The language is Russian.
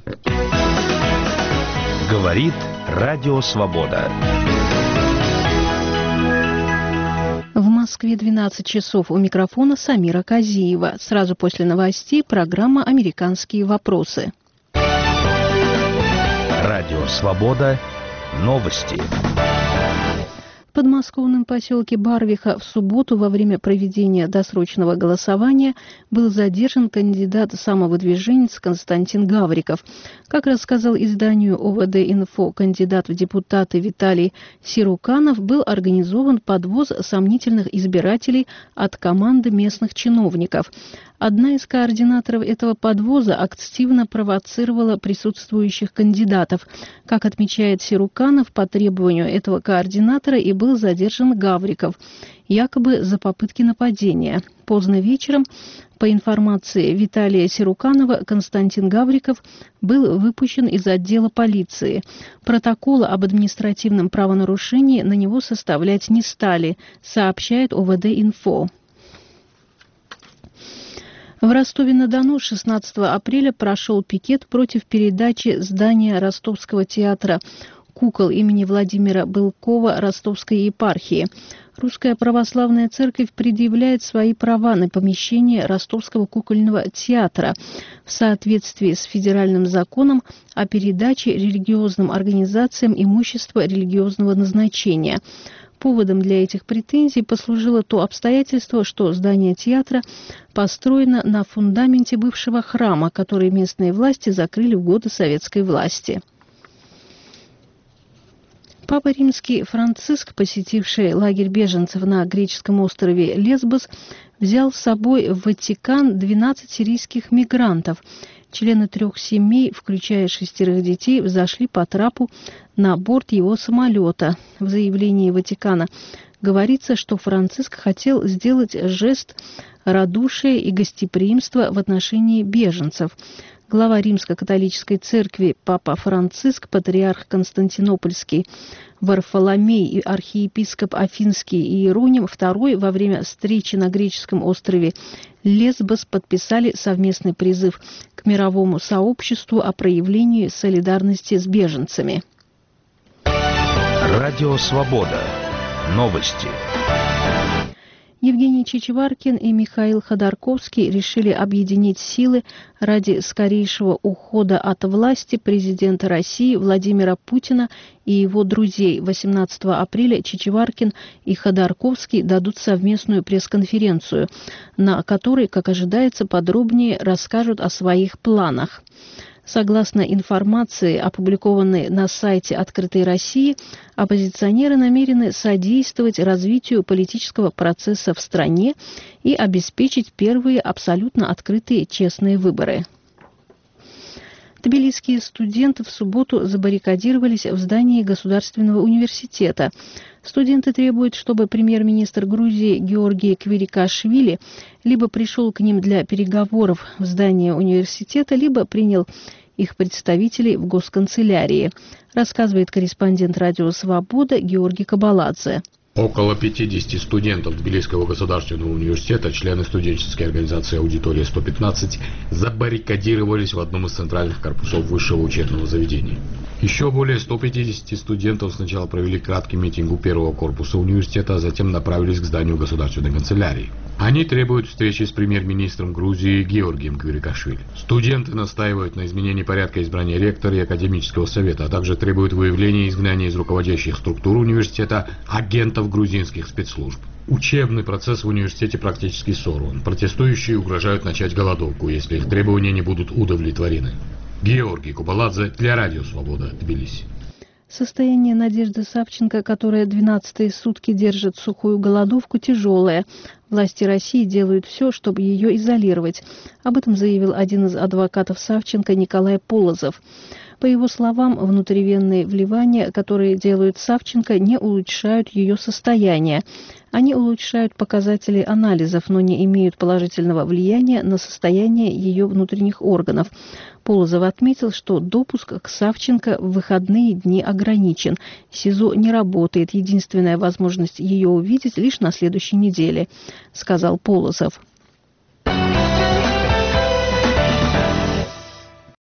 Говорит Радио Свобода. В Москве 12 часов. У микрофона Самира Казиева. Сразу после новостей программа «Американские вопросы». Радио Свобода. Новости. В подмосковном поселке Барвиха в субботу во время проведения досрочного голосования был задержан кандидат самовыдвиженец Константин Гавриков. Как рассказал изданию ОВД-Инфо кандидат в депутаты Виталий Сируканов, был организован подвоз сомнительных избирателей от команды местных чиновников. Одна из координаторов этого подвоза активно провоцировала присутствующих кандидатов. Как отмечает Сируканов, по требованию этого координатора и был задержан Гавриков, якобы за попытки нападения. Поздно вечером, по информации Виталия Сируканова, Константин Гавриков был выпущен из отдела полиции. Протокола об административном правонарушении на него составлять не стали, сообщает ОВД-Инфо. В Ростове-на-Дону 16 апреля прошел пикет против передачи здания Ростовского театра кукол имени Владимира Былкова Ростовской епархии. Русская православная церковь предъявляет свои права на помещение Ростовского кукольного театра в соответствии с федеральным законом о передаче религиозным организациям имущества религиозного назначения. Поводом для этих претензий послужило то обстоятельство, что здание театра построено на фундаменте бывшего храма, который местные власти закрыли в годы советской власти. Папа Римский Франциск, посетивший лагерь беженцев на греческом острове Лесбос, взял с собой в Ватикан 12 сирийских мигрантов. Члены 3 семей, включая 6 детей, взошли по трапу на борт его самолета. В заявлении Ватикана говорится, что Франциск хотел сделать жест радушия и гостеприимства в отношении беженцев. Глава Римско-католической церкви Папа Франциск, патриарх Константинопольский Варфоломей и архиепископ Афинский Иероним II во время встречи на греческом острове Лесбос подписали совместный призыв к мировому сообществу о проявлении солидарности с беженцами. Радио Свобода. Новости. Евгений Чичваркин и Михаил Ходорковский решили объединить силы ради скорейшего ухода от власти президента России Владимира Путина и его друзей. 18 апреля Чичваркин и Ходорковский дадут совместную пресс-конференцию, на которой, как ожидается, подробнее расскажут о своих планах. Согласно информации, опубликованной на сайте «Открытой России», оппозиционеры намерены содействовать развитию политического процесса в стране и обеспечить первые абсолютно открытые честные выборы. Тбилисские студенты в субботу забаррикадировались в здании Государственного университета. Студенты требуют, чтобы премьер-министр Грузии Георгий Квирикашвили либо пришел к ним для переговоров в здание университета, либо принял их представителей в госканцелярии, рассказывает корреспондент «Радио Свобода» Георгий Кабаладзе. Около 50 студентов Тбилисского государственного университета, члены студенческой организации «Аудитория-115», забаррикадировались в одном из центральных корпусов высшего учебного заведения. Еще более 150 студентов сначала провели краткий митинг у первого корпуса университета, а затем направились к зданию государственной канцелярии. Они требуют встречи с премьер-министром Грузии Георгием Квирикашвили. Студенты настаивают на изменении порядка избрания ректора и академического совета, а также требуют выявления и изгнания из руководящих структур университета агентов грузинских спецслужб. Учебный процесс в университете практически сорван. Протестующие угрожают начать голодовку, если их требования не будут удовлетворены. Георгий Кабаладзе для Радио Свобода, Тбилиси. Состояние Надежды Савченко, которая 12-е сутки держит сухую голодовку, тяжелое. Власти России делают все, чтобы ее изолировать. Об этом заявил один из адвокатов Савченко Николай Полозов. По его словам, внутривенные вливания, которые делают Савченко, не улучшают ее состояние. Они улучшают показатели анализов, но не имеют положительного влияния на состояние ее внутренних органов. Полозов отметил, что допуск к Савченко в выходные дни ограничен. СИЗО не работает. Единственная возможность ее увидеть лишь на следующей неделе, сказал Полозов.